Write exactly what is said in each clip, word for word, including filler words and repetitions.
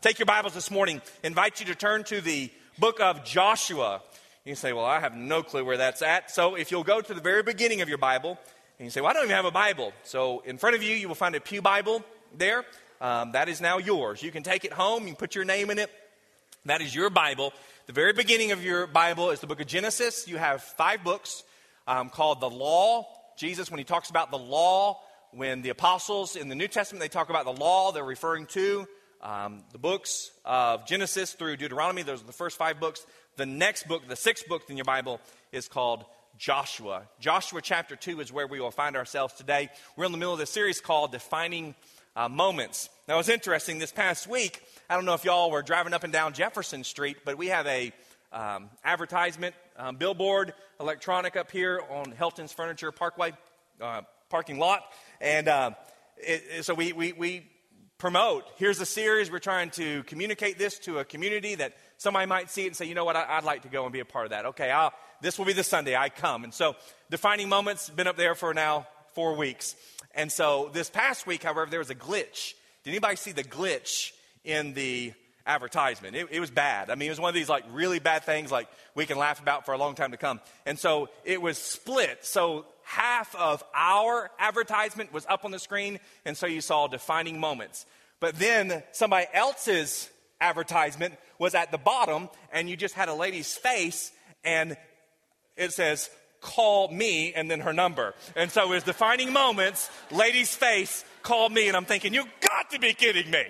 take your Bibles this morning, invite you to turn to the book of Joshua. You say, well, I have no clue where that's at. So if you'll go to the very beginning of your Bible, and you say, well, I don't even have a Bible. So in front of you, you will find a pew Bible there. Um, that is now yours. You can take it home. You can put your name in it. That is your Bible. The very beginning of your Bible is the book of Genesis. You have five books um, called the Law. Jesus, when he talks about the law, when the apostles in the New Testament, they talk about the law, they're referring to um, the books of Genesis through Deuteronomy. Those are the first five books. The next book, the sixth book in your Bible, is called Joshua. Joshua chapter two is where we will find ourselves today. We're in the middle of this series called Defining uh, Moments. Now, it was interesting. This past week, I don't know if y'all were driving up and down Jefferson Street, but we have a um, advertisement, um, billboard, electronic up here on Helton's Furniture Parkway uh, parking lot. And uh, it, it, so we, we, we promote, here's a series, we're trying to communicate this to a community that somebody might see it and say, you know what, I, I'd like to go and be a part of that. Okay, I'll, this will be the Sunday I come. And so Defining Moments, been up there for now four weeks. And so this past week, however, there was a glitch. Did anybody see the glitch in the advertisement? It, it was bad. I mean, it was one of these like really bad things like we can laugh about for a long time to come. And so it was split. So half of our advertisement was up on the screen, and so you saw Defining Moments. But then somebody else's advertisement was at the bottom, and you just had a lady's face, and it says, call me, and then her number. And so it was Defining Moments, lady's face, call me, and I'm thinking, you got to be kidding me.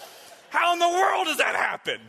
How in the world does that happen?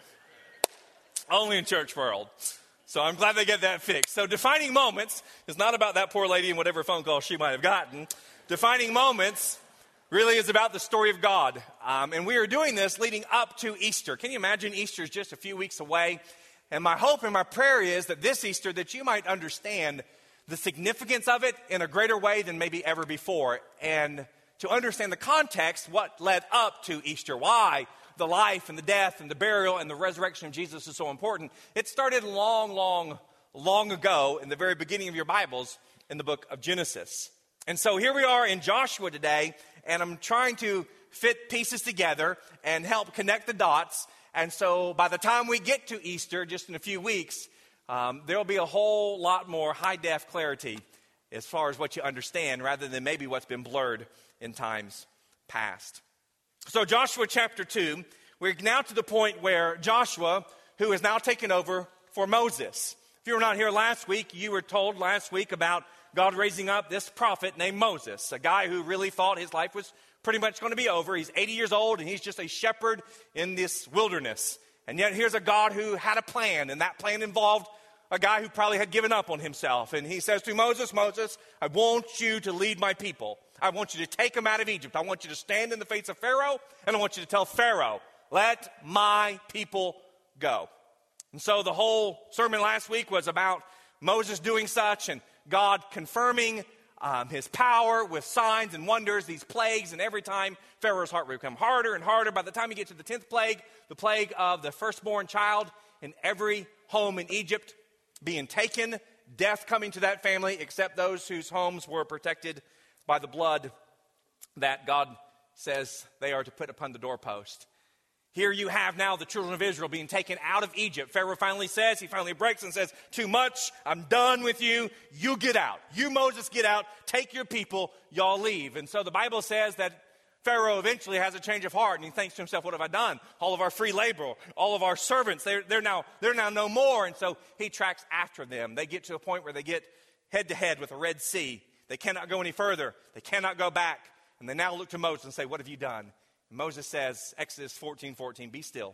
Only in church world. So I'm glad they get that fixed. So Defining Moments is not about that poor lady and whatever phone call she might have gotten. Defining Moments really is about the story of God. Um, and we are doing this leading up to Easter. Can you imagine Easter is just a few weeks away? And my hope and my prayer is that this Easter that you might understand the significance of it in a greater way than maybe ever before. And to understand the context, what led up to Easter, why the life and the death and the burial and the resurrection of Jesus is so important. It started long, long, long ago in the very beginning of your Bibles in the book of Genesis. And so here we are in Joshua today, and I'm trying to fit pieces together and help connect the dots. And so by the time we get to Easter, just in a few weeks, um, there will be a whole lot more high-def clarity as far as what you understand rather than maybe what's been blurred in times past. So Joshua chapter two, we're now to the point where Joshua, who has now taken over for Moses. If you were not here last week, you were told last week about God raising up this prophet named Moses, a guy who really thought his life was pretty much going to be over. He's eighty years old, and he's just a shepherd in this wilderness. And yet here's a God who had a plan, and that plan involved a guy who probably had given up on himself. And he says to Moses, Moses, I want you to lead my people. I want you to take them out of Egypt. I want you to stand in the face of Pharaoh, and I want you to tell Pharaoh, let my people go. And so the whole sermon last week was about Moses doing such and God confirming um, his power with signs and wonders, these plagues, and every time Pharaoh's heart would become harder and harder. By the time you get to the tenth plague, the plague of the firstborn child in every home in Egypt being taken, death coming to that family, except those whose homes were protected by the blood that God says they are to put upon the doorpost. Here you have now the children of Israel being taken out of Egypt. Pharaoh finally says, he finally breaks and says, too much, I'm done with you, you get out. You, Moses, get out, take your people, y'all leave. And so the Bible says that Pharaoh eventually has a change of heart, and he thinks to himself, what have I done? All of our free labor, all of our servants, they're, they're, now, they're now no more. And so he tracks after them. They get to a point where they get head to head with the Red Sea. They cannot go any further. They cannot go back. And they now look to Moses and say, what have you done? And Moses says, Exodus fourteen fourteen, be still,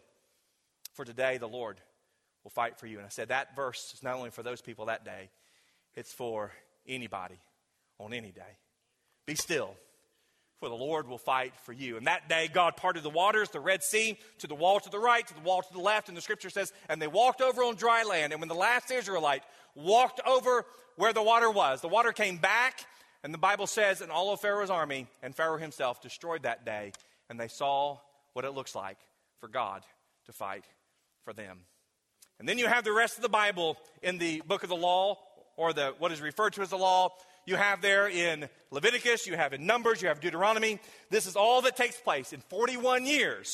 for today the Lord will fight for you. And I said that verse is not only for those people that day, it's for anybody on any day. Be still, for the Lord will fight for you. And that day God parted the waters, the Red Sea, to the wall to the right, to the wall to the left. And the scripture says, and they walked over on dry land. And when the last Israelite walked over where the water was, the water came back. And the Bible says, and all of Pharaoh's army and Pharaoh himself destroyed that day. And they saw what it looks like for God to fight for them. And then you have the rest of the Bible in the book of the law, or the what is referred to as the law. You have there in Leviticus, you have in Numbers, you have Deuteronomy. This is all that takes place in forty-one years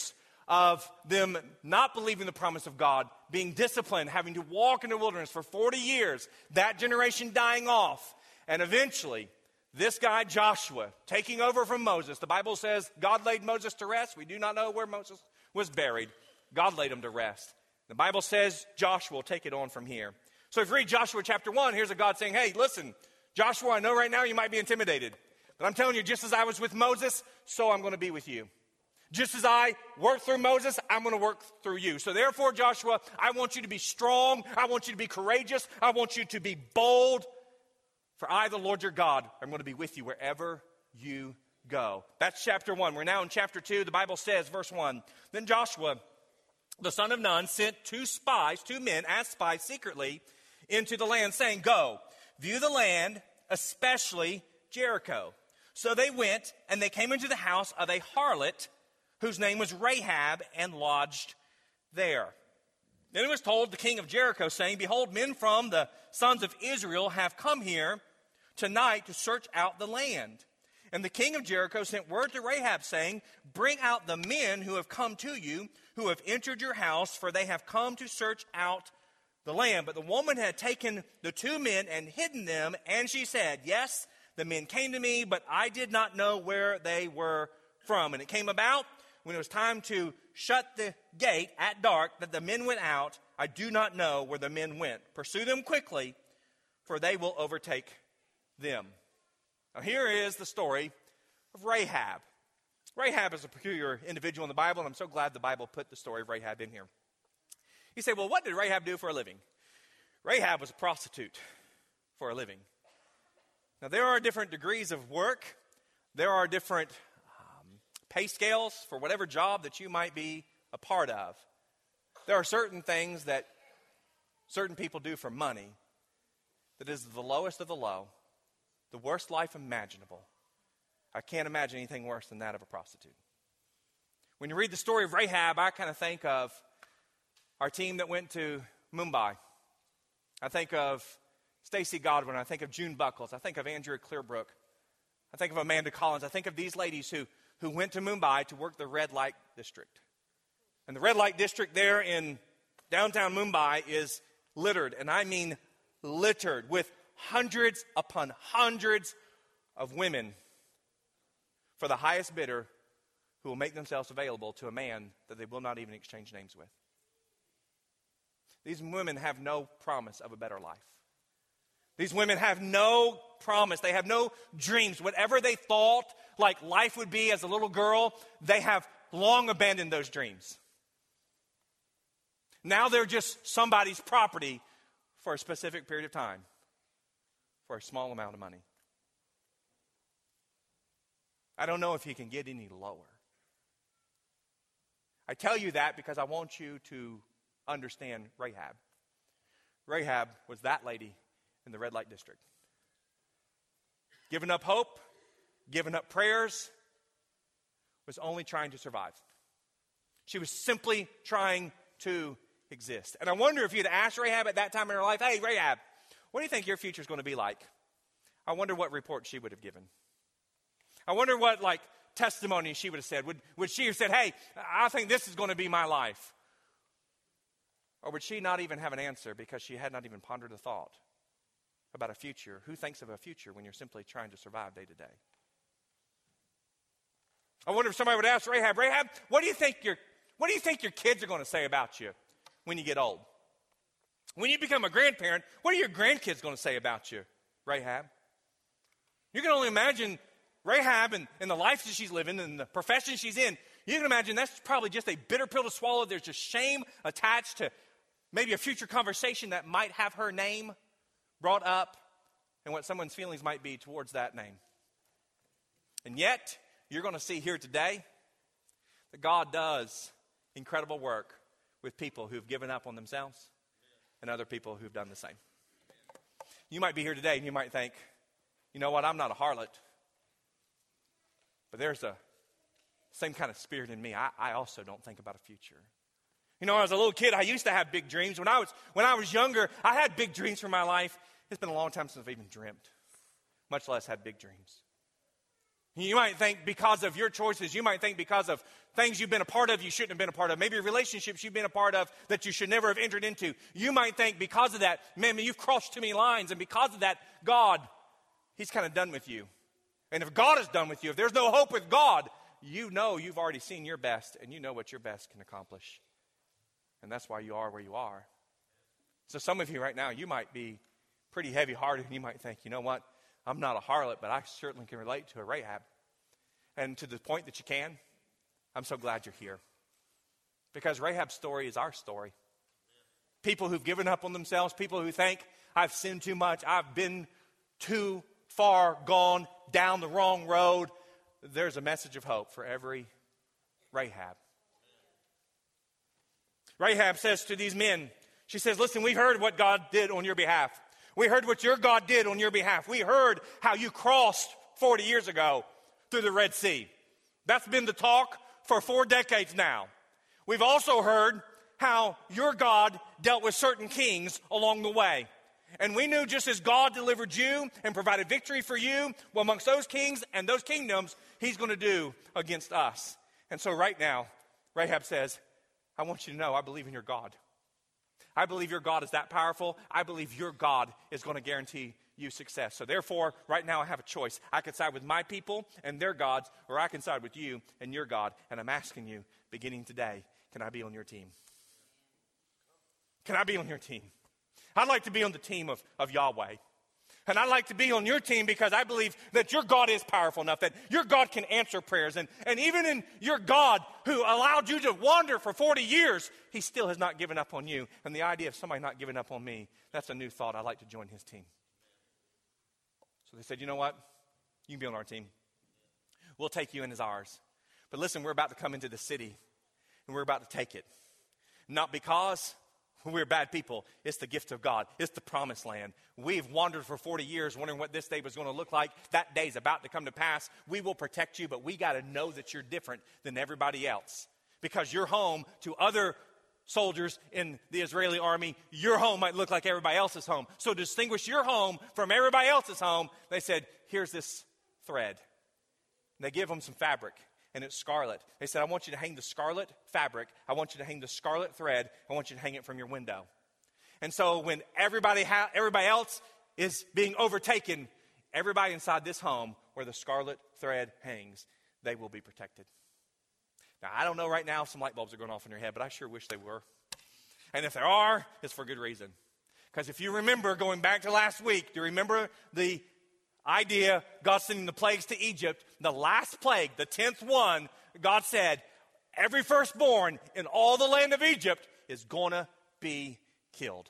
of them not believing the promise of God, being disciplined, having to walk in the wilderness for forty years, that generation dying off, and eventually this guy Joshua taking over from Moses. The Bible says God laid Moses to rest. We do not know where Moses was buried. God laid him to rest. The Bible says Joshua will take it on from here. So if you read Joshua chapter one, here's a God saying, hey, listen, Joshua, I know right now you might be intimidated, but I'm telling you, just as I was with Moses, so I'm going to be with you. Just as I worked through Moses, I'm going to work through you. So therefore, Joshua, I want you to be strong. I want you to be courageous. I want you to be bold. For I, the Lord your God, am going to be with you wherever you go. That's chapter one. We're now in chapter two. The Bible says, verse one, then Joshua, the son of Nun, sent two spies, two men as spies secretly into the land, saying, go, view the land, especially Jericho. So they went, and they came into the house of a harlot, whose name was Rahab, and lodged there. Then it was told the king of Jericho, saying, behold, men from the sons of Israel have come here tonight to search out the land. And the king of Jericho sent word to Rahab, saying, bring out the men who have come to you, who have entered your house, for they have come to search out the land. But the woman had taken the two men and hidden them, and she said, yes, the men came to me, but I did not know where they were from. And it came about, when it was time to shut the gate at dark, that the men went out. I do not know where the men went. Pursue them quickly, for they will overtake them. Now here is the story of Rahab. Rahab is a peculiar individual in the Bible, and I'm so glad the Bible put the story of Rahab in here. You say, well, what did Rahab do for a living? Rahab was a prostitute for a living. Now there are different degrees of work. There are different pay scales for whatever job that you might be a part of. There are certain things that certain people do for money that is the lowest of the low, the worst life imaginable. I can't imagine anything worse than that of a prostitute. When you read the story of Rahab, I kind of think of our team that went to Mumbai. I think of Stacy Godwin. I think of June Buckles. I think of Andrea Clearbrook. I think of Amanda Collins. I think of these ladies who who went to Mumbai to work the red light district. And the red light district there in downtown Mumbai is littered, and I mean littered, with hundreds upon hundreds of women for the highest bidder who will make themselves available to a man that they will not even exchange names with. These women have no promise of a better life. These women have no promise. They have no dreams. Whatever they thought like life would be as a little girl, they have long abandoned those dreams. Now they're just somebody's property for a specific period of time, for a small amount of money. I don't know if he can get any lower. I tell you that because I want you to understand Rahab. Rahab was that lady in the red light district. Giving up hope, giving up prayers, was only trying to survive. She was simply trying to exist. And I wonder if you'd asked Rahab at that time in her life, hey, Rahab, what do you think your future is going to be like? I wonder what report she would have given. I wonder what, like, testimony she would have said. Would, would she have said, hey, I think this is going to be my life? Or would she not even have an answer because she had not even pondered a thought about a future? Who thinks of a future when you're simply trying to survive day to day? I wonder if somebody would ask Rahab, Rahab, what do you think your, what do you think your kids are going to say about you when you get old? When you become a grandparent, what are your grandkids going to say about you, Rahab? You can only imagine Rahab and, and the life that she's living and the profession she's in. You can imagine that's probably just a bitter pill to swallow. There's just shame attached to maybe a future conversation that might have her name brought up and what someone's feelings might be towards that name. And yet, you're going to see here today that God does incredible work with people who've given up on themselves and other people who've done the same. You might be here today and you might think, you know what, I'm not a harlot, but there's a same kind of spirit in me. I, I also don't think about a future. You know, as a little kid, I used to have big dreams. When I was when I was younger, I had big dreams for my life. It's been a long time since I've even dreamt, much less had big dreams. You might think because of your choices, you might think because of things you've been a part of you shouldn't have been a part of, maybe relationships you've been a part of that you should never have entered into. You might think because of that, man, you've crossed too many lines, and because of that, God, he's kind of done with you. And if God is done with you, if there's no hope with God, you know you've already seen your best, and you know what your best can accomplish. And that's why you are where you are. So some of you right now, you might be pretty heavy-hearted, and you might think, you know what? I'm not a harlot, but I certainly can relate to a Rahab. And to the point that you can, I'm so glad you're here. Because Rahab's story is our story. People who've given up on themselves, people who think, I've sinned too much, I've been too far gone down the wrong road. There's a message of hope for every Rahab. Rahab says to these men, she says, listen, we've heard what God did on your behalf. We heard what your God did on your behalf. We heard how you crossed forty years ago through the Red Sea. That's been the talk for four decades now. We've also heard how your God dealt with certain kings along the way. And we knew just as God delivered you and provided victory for you, well, amongst those kings and those kingdoms, he's going to do against us. And so right now, Rahab says, I want you to know I believe in your God. I believe your God is that powerful. I believe your God is going to guarantee you success. So therefore, right now I have a choice. I can side with my people and their gods, or I can side with you and your God. And I'm asking you, beginning today, can I be on your team? Can I be on your team? I'd like to be on the team of, of Yahweh. And I'd like to be on your team because I believe that your God is powerful enough, that your God can answer prayers. And, and even in your God who allowed you to wander for forty years, he still has not given up on you. And the idea of somebody not giving up on me, that's a new thought. I'd like to join his team. So they said, you know what? You can be on our team. We'll take you in as ours. But listen, we're about to come into the city, and we're about to take it. Not because we're bad people. It's the gift of God. It's the promised land. We've wandered for forty years wondering what this day was going to look like. That day's about to come to pass. We will protect you, but we got to know that you're different than everybody else. Because you're home to other soldiers in the Israeli army. Your home might look like everybody else's home. So to distinguish your home from everybody else's home, they said, here's this thread. And they give them some fabric. And it's scarlet. They said, I want you to hang the scarlet fabric. I want you to hang the scarlet thread. I want you to hang it from your window. And so when everybody ha- everybody else is being overtaken, everybody inside this home where the scarlet thread hangs, they will be protected. Now, I don't know right now if some light bulbs are going off in your head, but I sure wish they were. And if there are, it's for good reason. Because if you remember going back to last week, do you remember the idea, God sending the plagues to Egypt, the last plague, the tenth one, God said, every firstborn in all the land of Egypt is going to be killed,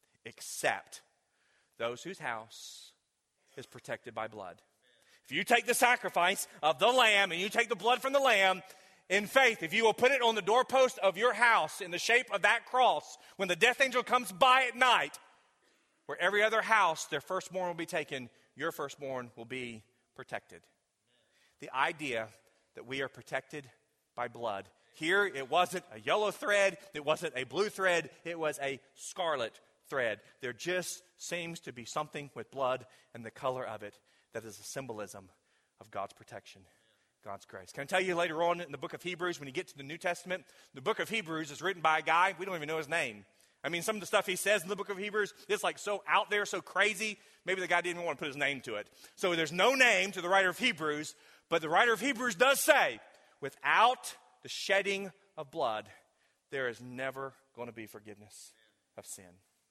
except those whose house is protected by blood. If you take the sacrifice of the lamb and you take the blood from the lamb, in faith, if you will put it on the doorpost of your house in the shape of that cross, when the death angel comes by at night, where every other house, their firstborn will be taken, your firstborn will be protected. The idea that we are protected by blood. Here, it wasn't a yellow thread. It wasn't a blue thread. It was a scarlet thread. There just seems to be something with blood and the color of it that is a symbolism of God's protection, God's grace. Can I tell you later on in the book of Hebrews, when you get to the New Testament, the book of Hebrews is written by a guy, we don't even know his name. I mean, some of the stuff he says in the book of Hebrews is like so out there, so crazy, maybe the guy didn't even want to put his name to it. So there's no name to the writer of Hebrews, but the writer of Hebrews does say, without the shedding of blood, there is never going to be forgiveness of sin.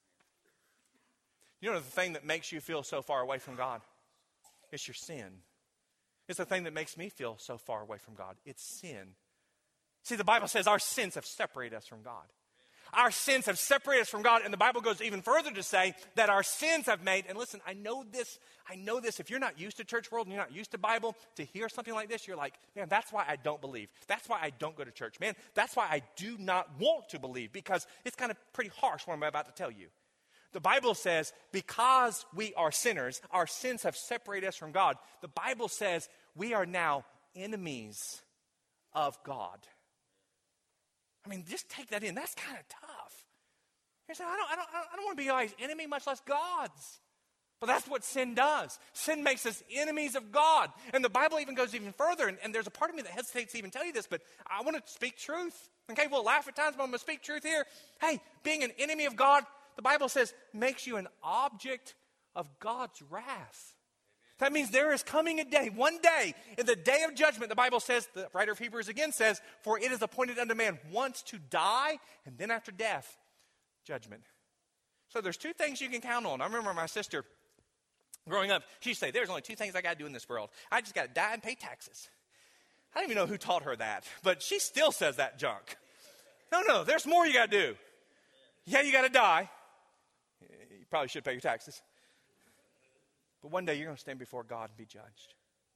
You know the thing that makes you feel so far away from God? It's your sin. It's the thing that makes me feel so far away from God. It's sin. See, the Bible says our sins have separated us from God. Our sins have separated us from God, and the Bible goes even further to say that our sins have made, and listen, I know this, I know this, if you're not used to church world and you're not used to Bible, to hear something like this, you're like, man, that's why I don't believe. That's why I don't go to church. Man, that's why I do not want to believe, because it's kind of pretty harsh what I'm about to tell you. The Bible says because we are sinners, our sins have separated us from God. The Bible says we are now enemies of God. I mean, just take that in. That's kind of tough. You're saying, I don't, I don't, I don't want to be God's enemy, much less God's. But that's what sin does. Sin makes us enemies of God. And the Bible even goes even further. And, and there's a part of me that hesitates to even tell you this, but I want to speak truth. Okay, we'll laugh at times, but I'm going to speak truth here. Hey, being an enemy of God, the Bible says, makes you an object of God's wrath. That means there is coming a day, one day, in the day of judgment, the Bible says, the writer of Hebrews again says, for it is appointed unto man once to die, and then after death, judgment. So there's two things you can count on. I remember my sister, growing up, she used to say, there's only two things I got to do in this world. I just got to die and pay taxes. I don't even know who taught her that, but she still says that junk. No, no, there's more you got to do. Yeah, you got to die. You probably should pay your taxes. But one day you're going to stand before God and be judged.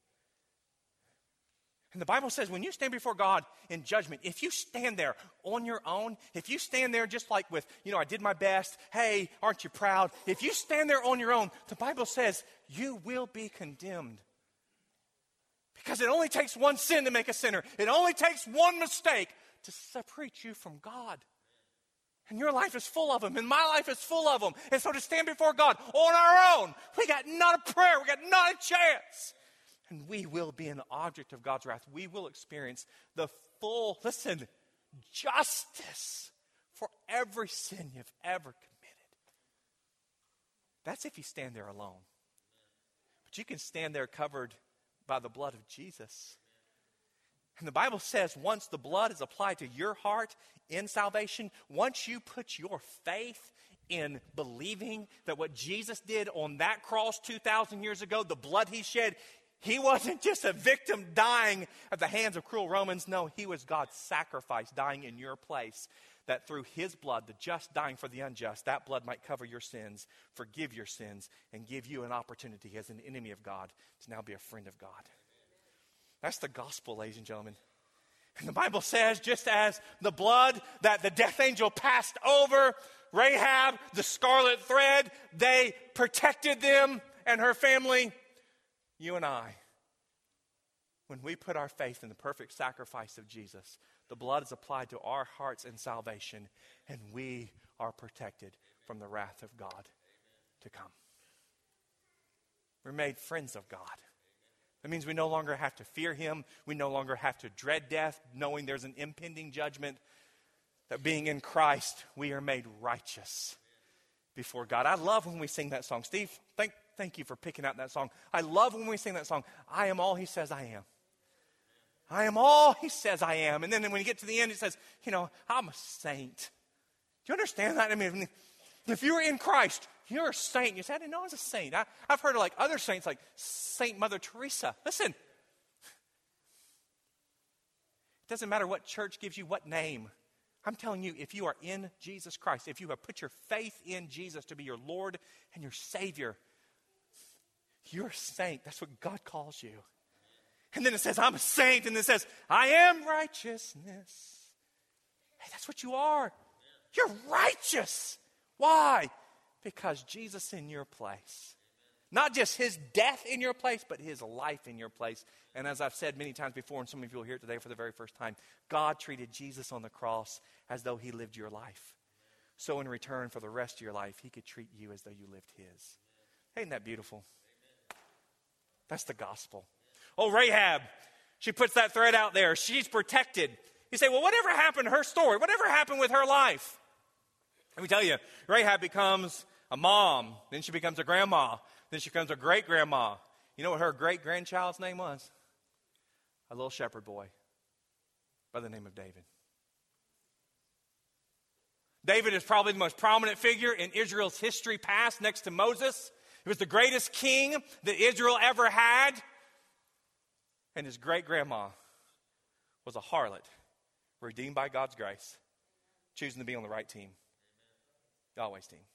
And the Bible says when you stand before God in judgment, if you stand there on your own, if you stand there just like with, you know, I did my best, hey, aren't you proud? If you stand there on your own, the Bible says you will be condemned. Because it only takes one sin to make a sinner. It only takes one mistake to separate you from God. And your life is full of them, and my life is full of them. And so to stand before God on our own, we got not a prayer, we got not a chance. And we will be an object of God's wrath. We will experience the full, listen, justice for every sin you've ever committed. That's if you stand there alone. But you can stand there covered by the blood of Jesus. And the Bible says once the blood is applied to your heart in salvation, once you put your faith in believing that what Jesus did on that cross two thousand years ago, the blood he shed, he wasn't just a victim dying at the hands of cruel Romans. No, he was God's sacrifice dying in your place. That through his blood, the just dying for the unjust, that blood might cover your sins, forgive your sins, and give you an opportunity as an enemy of God to now be a friend of God. That's the gospel, ladies and gentlemen. And the Bible says, just as the blood that the death angel passed over Rahab, the scarlet thread, they protected them and her family. You and I, when we put our faith in the perfect sacrifice of Jesus, the blood is applied to our hearts in salvation, and we are protected from the wrath of God to come. We're made friends of God. That means we no longer have to fear him. We no longer have to dread death, knowing there's an impending judgment. That being in Christ, we are made righteous before God. I love when we sing that song. Steve, thank, thank you for picking out that song. I love when we sing that song. I am all he says I am. I am all he says I am. And then when you get to the end, it says, you know, I'm a saint. Do you understand that? I mean, if you're in Christ, you're a saint. You say, I didn't know I was a saint. I, I've heard of like other saints like Saint Mother Teresa. Listen, it doesn't matter what church gives you what name. I'm telling you, if you are in Jesus Christ, if you have put your faith in Jesus to be your Lord and your Savior, you're a saint. That's what God calls you. And then it says, I'm a saint. And then it says, I am righteousness. Hey, that's what you are. You're righteous. Why? Because Jesus in your place. Not just his death in your place, but his life in your place. And as I've said many times before, and some of you will hear it today for the very first time, God treated Jesus on the cross as though he lived your life. So in return for the rest of your life, he could treat you as though you lived his. Ain't that beautiful? That's the gospel. Oh, Rahab, she puts that thread out there. She's protected. You say, well, whatever happened to her story? Whatever happened with her life? Let me tell you, Rahab becomes a mom. Then she becomes a grandma. Then she becomes a great-grandma. You know what her great-grandchild's name was? A little shepherd boy by the name of David. David is probably the most prominent figure in Israel's history past next to Moses. He was the greatest king that Israel ever had. And his great-grandma was a harlot, redeemed by God's grace, choosing to be on the right team. Yahweh's team.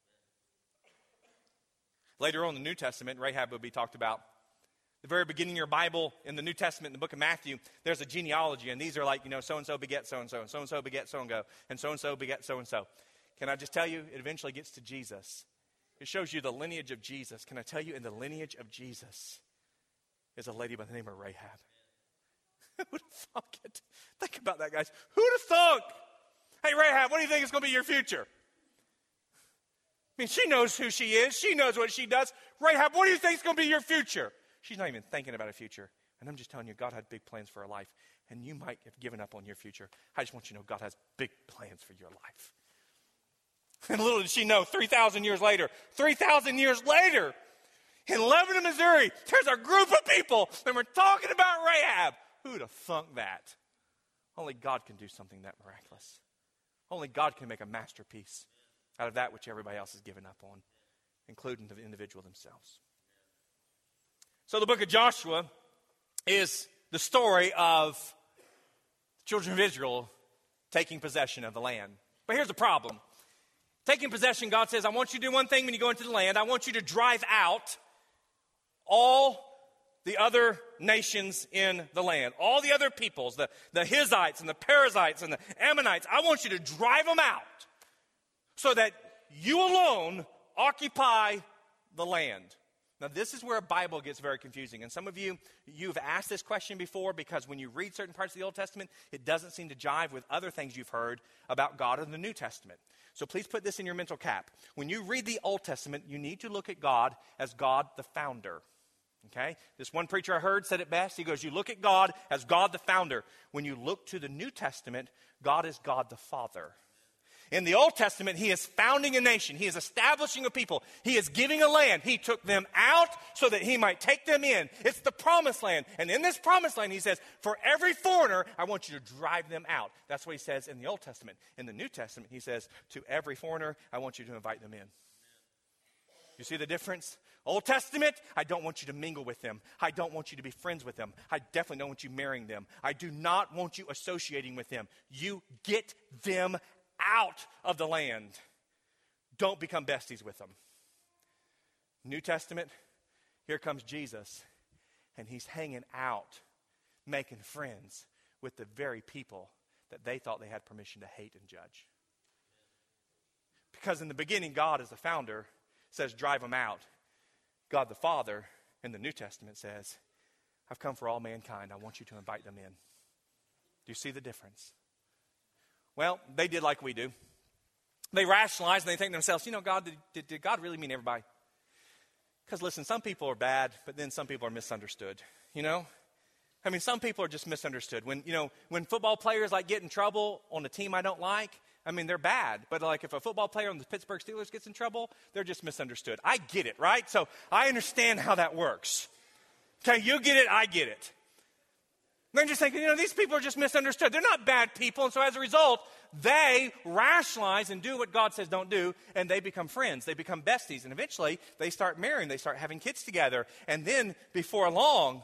Later on in the New Testament, Rahab will be talked about. The very beginning of your Bible, in the New Testament, in the book of Matthew, there's a genealogy, and these are like, you know, so-and-so beget so-and-so, and so-and-so beget so-and-so, and so-and-so beget so-and-so. Can I just tell you, it eventually gets to Jesus. It shows you the lineage of Jesus. Can I tell you, in the lineage of Jesus is a lady by the name of Rahab. Who would have thunk it? Think about that, guys. Who would have thunk? Hey, Rahab, what do you think is going to be your future? I mean, she knows who she is. She knows what she does. Rahab, what do you think is going to be your future? She's not even thinking about a future. And I'm just telling you, God had big plans for her life. And you might have given up on your future. I just want you to know God has big plans for your life. And little did she know, three thousand years later, three thousand years later, in Lebanon, Missouri, there's a group of people that were talking about Rahab. Who would have thunk that? Only God can do something that miraculous. Only God can make a masterpiece out of that which everybody else has given up on, including the individual themselves. So the book of Joshua is the story of the children of Israel taking possession of the land. But here's the problem. Taking possession, God says, I want you to do one thing when you go into the land. I want you to drive out all the other nations in the land, all the other peoples, the, the Hittites and the Perizzites and the Ammonites. I want you to drive them out so that you alone occupy the land. Now, this is where a Bible gets very confusing. And some of you, you've asked this question before because when you read certain parts of the Old Testament, it doesn't seem to jive with other things you've heard about God in the New Testament. So please put this in your mental cap. When you read the Old Testament, you need to look at God as God the founder. Okay? This one preacher I heard said it best. He goes, you look at God as God the founder. When you look to the New Testament, God is God the Father. In the Old Testament, he is founding a nation. He is establishing a people. He is giving a land. He took them out so that he might take them in. It's the promised land. And in this promised land, he says, for every foreigner, I want you to drive them out. That's what he says in the Old Testament. In the New Testament, he says, to every foreigner, I want you to invite them in. You see the difference? Old Testament, I don't want you to mingle with them. I don't want you to be friends with them. I definitely don't want you marrying them. I do not want you associating with them. You get them out of the land. Don't become besties with them. New Testament, here comes Jesus, and he's hanging out, making friends with the very people that they thought they had permission to hate and judge. Because in the beginning, God as the founder says, drive them out. God the Father in the New Testament says, I've come for all mankind. I want you to invite them in. Do you see the difference? Well, they did like we do. They rationalize and they think to themselves, you know, God, did, did, did God really mean everybody? Because listen, some people are bad, but then some people are misunderstood, you know? I mean, some people are just misunderstood. When, you know, when football players like get in trouble on a team I don't like, I mean, they're bad. But like if a football player on the Pittsburgh Steelers gets in trouble, they're just misunderstood. I get it, right? So I understand how that works. Okay, you get it, I get it. They're just thinking, you know, these people are just misunderstood. They're not bad people. And so as a result, they rationalize and do what God says don't do, and they become friends. They become besties. And eventually, they start marrying. They start having kids together. And then, before long,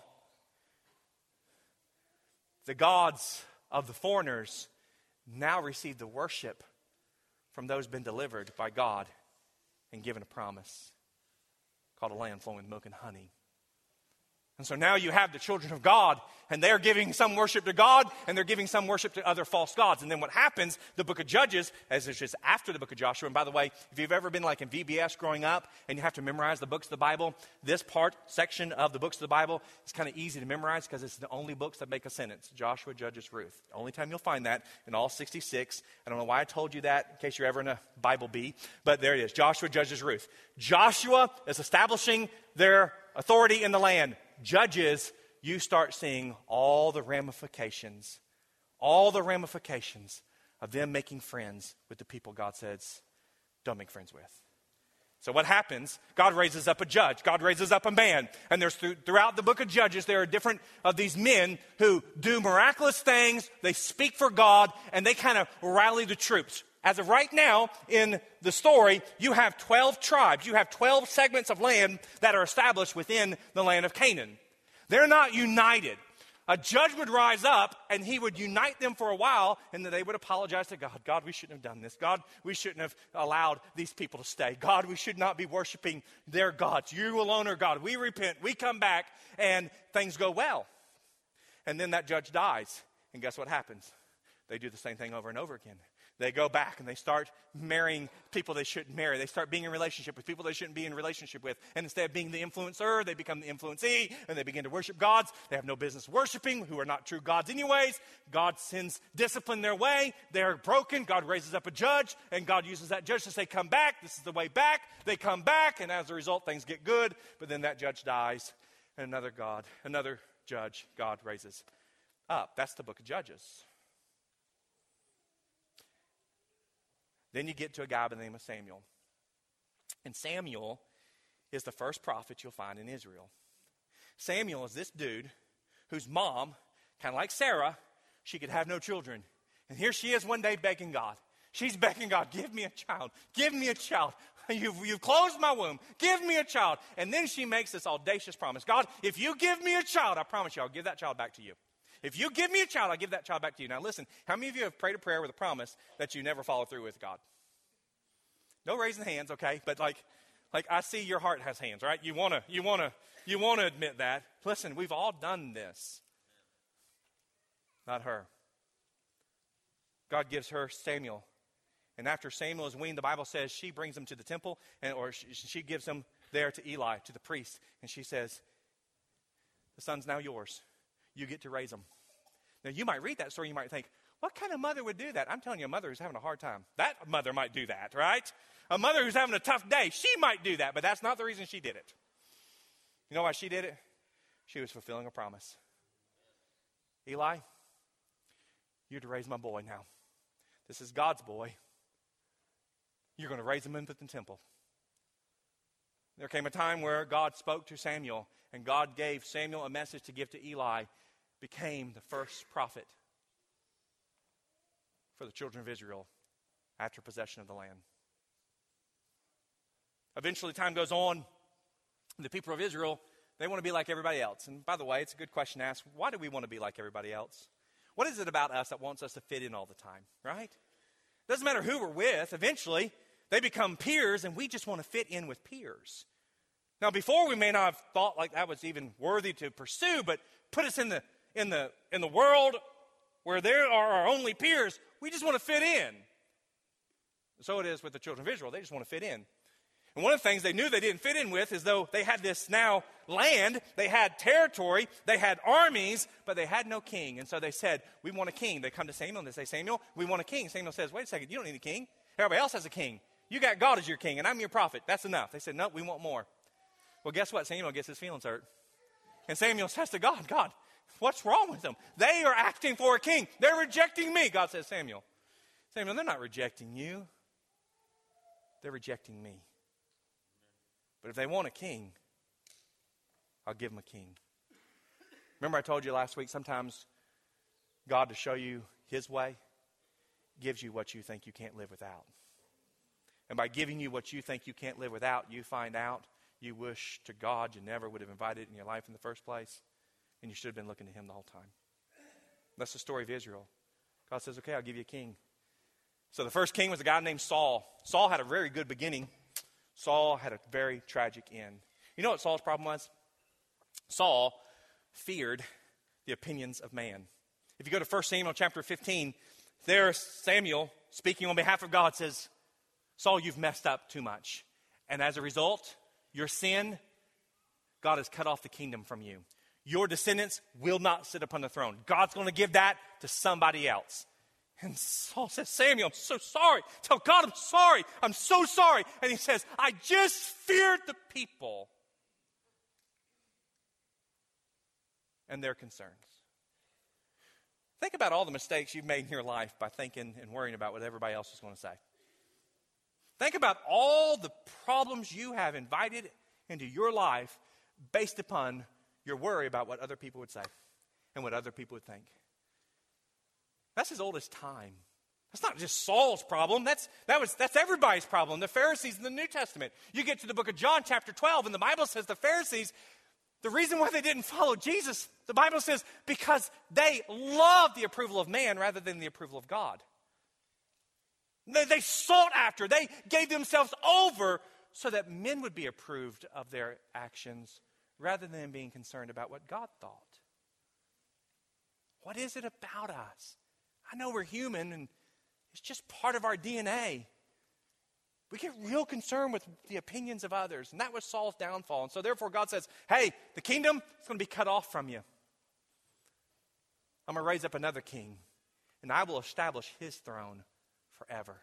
the gods of the foreigners now receive the worship from those been delivered by God and given a promise called a land flowing with milk and honey. And so now you have the children of God, and they're giving some worship to God, and they're giving some worship to other false gods. And then what happens, the book of Judges, as it's just after the book of Joshua, and by the way, if you've ever been like in V B S growing up, and you have to memorize the books of the Bible, this part, section of the books of the Bible is kind of easy to memorize because it's the only books that make a sentence. Joshua, Judges, Ruth. The only time you'll find that in all sixty-six. I don't know why I told you that in case you're ever in a Bible bee, but there it is. Joshua, Judges, Ruth. Joshua is establishing their authority in the land. Judges, you start seeing all the ramifications, all the ramifications of them making friends with the people God says don't make friends with. So what happens, God raises up a judge. God raises up a man. And there's th- throughout the book of Judges, there are different of these men who do miraculous things. They speak for God, and they kind of rally the troops. As of right now, in the story, you have twelve tribes. You have twelve segments of land that are established within the land of Canaan. They're not united. A judge would rise up, and he would unite them for a while, and then they would apologize to God. God, we shouldn't have done this. God, we shouldn't have allowed these people to stay. God, we should not be worshiping their gods. You alone are God. We repent. We come back, and things go well. And then that judge dies, and guess what happens? They do the same thing over and over again. They go back and they start marrying people they shouldn't marry. They start being in relationship with people they shouldn't be in relationship with. And instead of being the influencer, they become the influencee, and they begin to worship gods they have no business worshiping, who are not true gods anyways. God sends discipline their way. They're broken. God raises up a judge, and God uses that judge to say, come back. This is the way back. They come back, and as a result, things get good. But then that judge dies, and another God, another judge, God raises up. That's the book of Judges. Then you get to a guy by the name of Samuel. And Samuel is the first prophet you'll find in Israel. Samuel is this dude whose mom, kind of like Sarah, she could have no children. And here she is one day begging God. She's begging God, give me a child. Give me a child. You've, you've closed my womb. Give me a child. And then she makes this audacious promise. God, if you give me a child, I promise you I'll give that child back to you. If you give me a child, I'll give that child back to you. Now listen, how many of you have prayed a prayer with a promise that you never follow through with God? No raising hands, okay? But like, like I see your heart has hands, right? You wanna, you wanna, you wanna admit that. Listen, we've all done this. Not her. God gives her Samuel. And after Samuel is weaned, the Bible says she brings him to the temple, and or she, she gives him there to Eli, to the priest. And she says, the son's now yours. You get to raise them. Now, you might read that story, you might think, what kind of mother would do that? I'm telling you, a mother who's having a hard time. That mother might do that, right? A mother who's having a tough day, she might do that, but that's not the reason she did it. You know why she did it? She was fulfilling a promise. Eli, you're to raise my boy now. This is God's boy. You're going to raise him into the temple. There came a time where God spoke to Samuel, and God gave Samuel a message to give to Eli, became the first prophet for the children of Israel after possession of the land. Eventually, time goes on. The people of Israel, they want to be like everybody else. And by the way, it's a good question to ask. Why do we want to be like everybody else? What is it about us that wants us to fit in all the time, right? Doesn't matter who we're with. Eventually, they become peers, and we just want to fit in with peers. Now, before we may not have thought like that was even worthy to pursue, but put us in the in the in the world where there are our only peers, we just want to fit in. So it is with the children of Israel. They just want to fit in. And one of the things they knew they didn't fit in with is though they had this now land, they had territory, they had armies, but they had no king. And so they said, we want a king. They come to Samuel and they say, Samuel, we want a king. Samuel says, wait a second, you don't need a king. Everybody else has a king. You got God as your king, and I'm your prophet. That's enough. They said, no, we want more. Well, guess what? Samuel gets his feelings hurt. And Samuel says to God, God, what's wrong with them? They are acting for a king. They're rejecting me. God says, Samuel, Samuel, they're not rejecting you. They're rejecting me. But if they want a king, I'll give them a king. Remember I told you last week, sometimes God, to show you his way, gives you what you think you can't live without. And by giving you what you think you can't live without, you find out you wish to God you never would have invited in your life in the first place. And you should have been looking to him the whole time. That's the story of Israel. God says, okay, I'll give you a king. So the first king was a guy named Saul. Saul had a very good beginning. Saul had a very tragic end. You know what Saul's problem was? Saul feared the opinions of man. If you go to First Samuel chapter fifteen, there Samuel, speaking on behalf of God, says, Saul, you've messed up too much. And as a result, your sin, God has cut off the kingdom from you. Your descendants will not sit upon the throne. God's going to give that to somebody else. And Saul says, Samuel, I'm so sorry. Tell God I'm sorry. I'm so sorry. And he says, I just feared the people and their concerns. Think about all the mistakes you've made in your life by thinking and worrying about what everybody else is going to say. Think about all the problems you have invited into your life based upon your worry about what other people would say and what other people would think. That's as old as time. That's not just Saul's problem. That's that was that's everybody's problem. The Pharisees in the New Testament. You get to the book of John chapter twelve, and the Bible says the Pharisees, the reason why they didn't follow Jesus, the Bible says, because they loved the approval of man rather than the approval of God. They, they sought after, they gave themselves over so that men would be approved of their actions rather than being concerned about what God thought. What is it about us? I know we're human, and It's just part of our D N A. We get real concerned with the opinions of others. And that was Saul's downfall. And so therefore God says, hey, the kingdom is going to be cut off from you. I'm going to raise up another king. And I will establish his throne forever.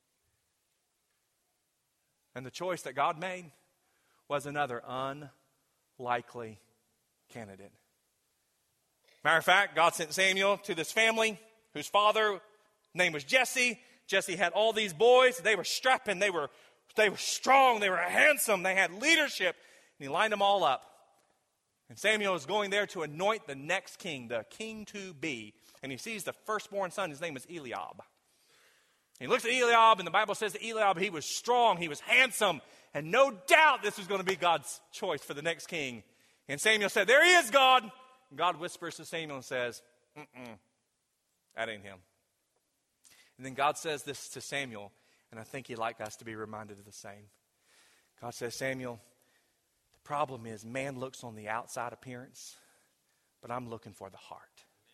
And the choice that God made was another unlikely candidate. Matter of fact, God sent Samuel to this family whose father name was Jesse. Jesse had all these boys. They were strapping. They were, they were strong. They were handsome. They had leadership. And he lined them all up. And Samuel is going there to anoint the next king, the king to be. And he sees the firstborn son. His name was Eliab. He looks at Eliab, and the Bible says that Eliab, he was strong. He was handsome. And no doubt this was going to be God's choice for the next king. And Samuel said, there he is, God. And God whispers to Samuel and says, mm-mm, that ain't him. And then God says this to Samuel, and I think he'd like us to be reminded of the same. God says, Samuel, the problem is man looks on the outside appearance, but I'm looking for the heart.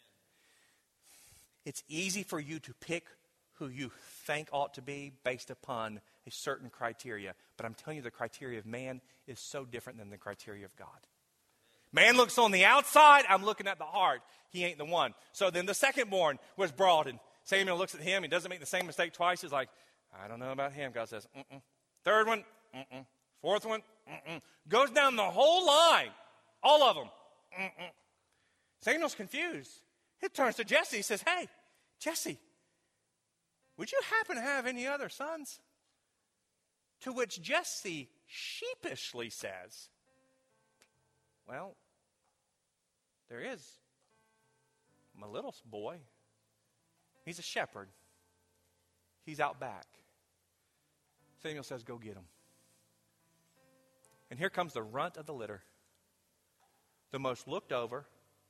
It's easy for you to pick who you think ought to be based upon a certain criteria, but I'm telling you the criteria of man is so different than the criteria of God. Man looks on the outside, I'm looking at the heart. He ain't the one. So then the second born was brought, and Samuel looks at him. He doesn't make the same mistake twice. He's like, I don't know about him. God says, mm-mm. Third one, mm-mm. Fourth one, mm-mm. Goes down the whole line. All of them. Mm-mm. Samuel's confused. He turns to Jesse. He says, hey, Jesse, would you happen to have any other sons? To which Jesse sheepishly says, well, there is my little boy. He's a shepherd. He's out back. Samuel says, go get him. And here comes the runt of the litter. The most looked over,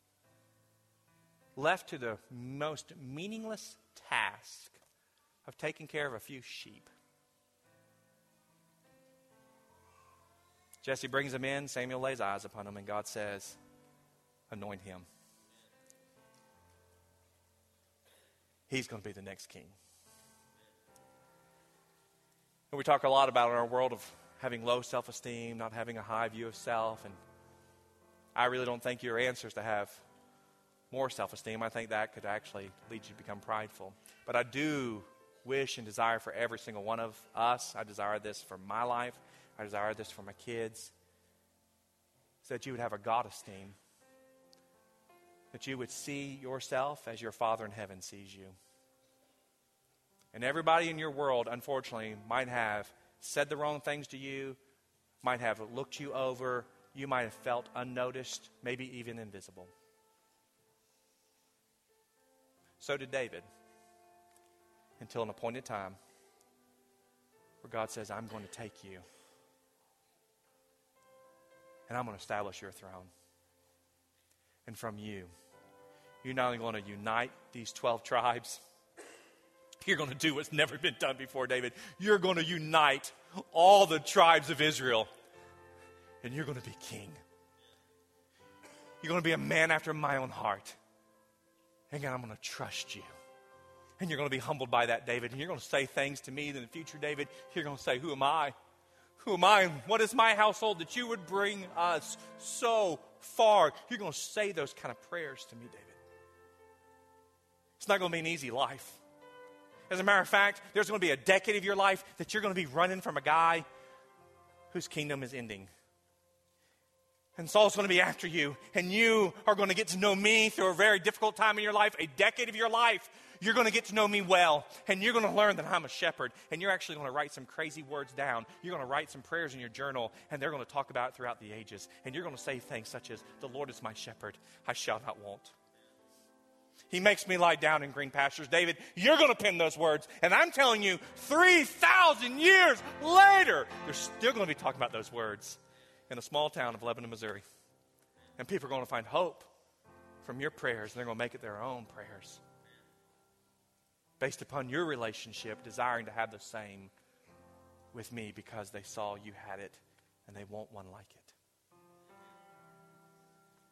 left to the most meaningless task of taking care of a few sheep. Jesse brings him in. Samuel lays eyes upon him, and God says, anoint him. He's going to be the next king. And we talk a lot about in our world of having low self-esteem, not having a high view of self. And I really don't think your answer is to have more self-esteem. I think that could actually lead you to become prideful. But I do wish and desire for every single one of us. I desire this for my life. I desire this for my kids. So that you would have a God esteem. That you would see yourself as your Father in heaven sees you. And everybody in your world, unfortunately, might have said the wrong things to you, might have looked you over, you might have felt unnoticed, maybe even invisible. So did David, until an appointed time where God says, I'm going to take you, and I'm going to establish your throne. And from you, you're not only going to unite these twelve tribes, you're going to do what's never been done before, David. You're going to unite all the tribes of Israel, and you're going to be king. You're going to be a man after my own heart. And God, I'm going to trust you. And you're going to be humbled by that, David. And you're going to say things to me in the future, David. You're going to say, who am I? Who am I? And what is my household that you would bring us so far? You're going to say those kind of prayers to me, David. It's not going to be an easy life. As a matter of fact, there's going to be a decade of your life that you're going to be running from a guy whose kingdom is ending. And Saul's going to be after you, and you are going to get to know me through a very difficult time in your life, a decade of your life. You're going to get to know me well, and you're going to learn that I'm a shepherd, and you're actually going to write some crazy words down. You're going to write some prayers in your journal, and they're going to talk about it throughout the ages. And you're going to say things such as, the Lord is my shepherd, I shall not want. He makes me lie down in green pastures. David, you're going to pen those words. And I'm telling you, three thousand years later, they're still going to be talking about those words in a small town of Lebanon, Missouri. And people are going to find hope from your prayers, and they're going to make it their own prayers. Based upon your relationship, desiring to have the same with me because they saw you had it, and they want one like it.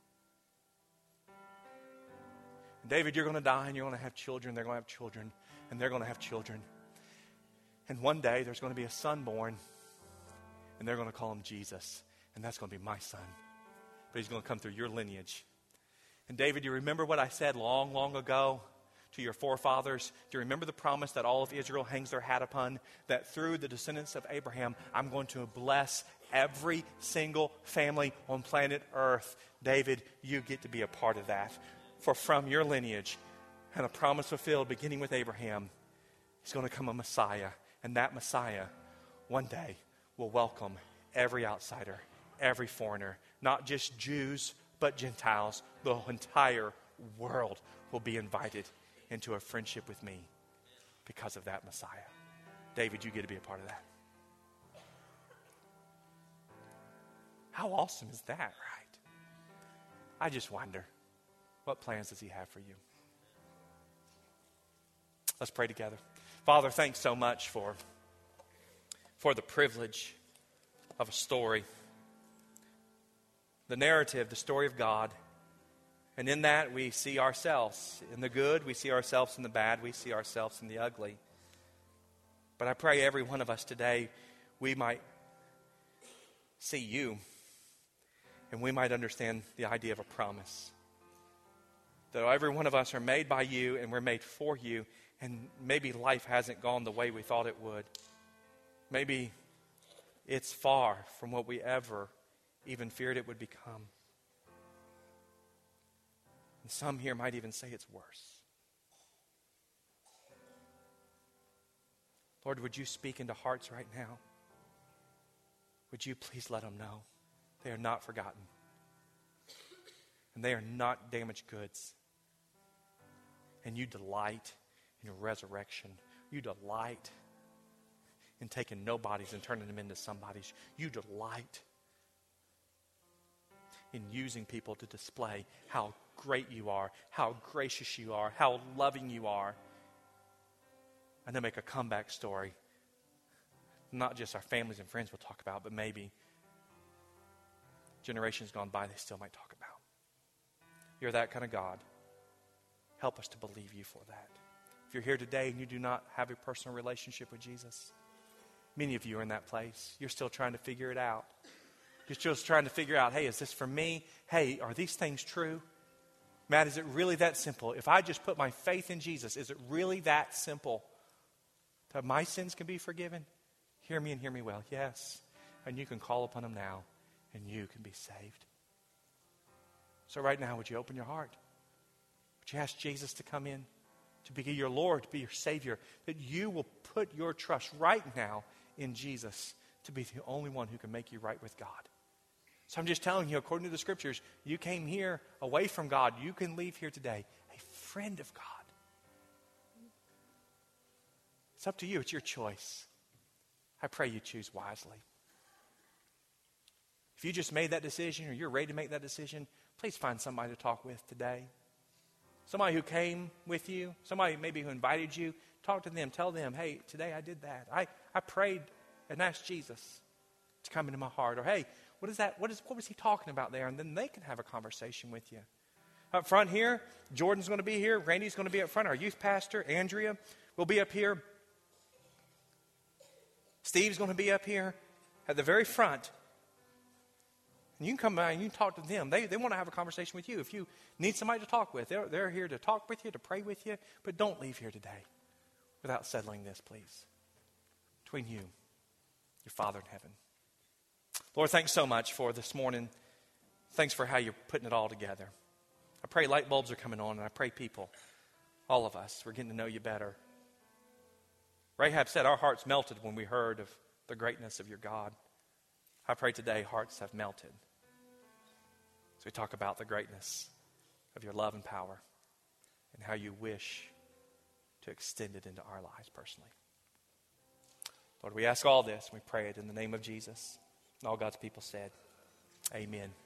David, you're going to die and you're going to have children. They're going to have children. and they're going to have children. And one day there's going to be a son born, and they're going to call him Jesus. And that's going to be my son. But he's going to come through your lineage. And David, do you remember what I said long, long ago to your forefathers? Do you remember the promise that all of Israel hangs their hat upon? That through the descendants of Abraham, I'm going to bless every single family on planet Earth. David, you get to be a part of that. For from your lineage, and a promise fulfilled beginning with Abraham, is going to come a Messiah. And that Messiah, one day, will welcome every outsider, every foreigner, not just Jews, but Gentiles. The entire world will be invited into a friendship with me because of that Messiah. David, you get to be a part of that. How awesome is that, right? I just wonder, what plans does he have for you? Let's pray together. Father, thanks so much for, for the privilege of a story. The narrative, the story of God. And in that we see ourselves in the good, we see ourselves in the bad, we see ourselves in the ugly. But I pray every one of us today, we might see you, and we might understand the idea of a promise. That every one of us are made by you, and we're made for you, and maybe life hasn't gone the way we thought it would. Maybe it's far from what we ever even feared it would become. And some here might even say it's worse. Lord, would you speak into hearts right now? Would you please let them know they are not forgotten. And they are not damaged goods. And you delight in your resurrection. You delight in taking nobodies and turning them into somebodies. You delight in using people to display how great you are, how gracious you are, how loving you are. And then make a comeback story. Not just our families and friends will talk about, but maybe generations gone by they still might talk about. You're that kind of God. Help us to believe you for that. If you're here today and you do not have a personal relationship with Jesus, many of you are in that place. You're still trying to figure it out. You're just trying to figure out, hey, is this for me? Hey, are these things true? Matt, is it really that simple? If I just put my faith in Jesus, is it really that simple that my sins can be forgiven? Hear me and hear me well. Yes. And you can call upon him now, and you can be saved. So right now, would you open your heart? Would you ask Jesus to come in, to be your Lord, to be your Savior, that you will put your trust right now in Jesus to be the only one who can make you right with God. So I'm just telling you, according to the Scriptures, you came here away from God. You can leave here today a friend of God. It's up to you. It's your choice. I pray you choose wisely. If you just made that decision or you're ready to make that decision, please find somebody to talk with today. Somebody who came with you, somebody maybe who invited you. Talk to them. Tell them, hey, today I did that. I, I prayed and asked Jesus to come into my heart. Or, hey, what is that? What is what was he talking about there? And then they can have a conversation with you. Up front here, Jordan's going to be here. Randy's going to be up front. Our youth pastor, Andrea, will be up here. Steve's going to be up here at the very front. And you can come by and you can talk to them. They, they want to have a conversation with you. If you need somebody to talk with, they're, they're here to talk with you, to pray with you. But don't leave here today without settling this, please. Between you, your Father in heaven. Lord, thanks so much for this morning. Thanks for how you're putting it all together. I pray light bulbs are coming on, and I pray people, all of us, we're getting to know you better. Rahab said our hearts melted when we heard of the greatness of your God. I pray today hearts have melted. So we talk about the greatness of your love and power and how you wish to extend it into our lives personally. Lord, we ask all this. We pray it in the name of Jesus. And all God's people said, amen.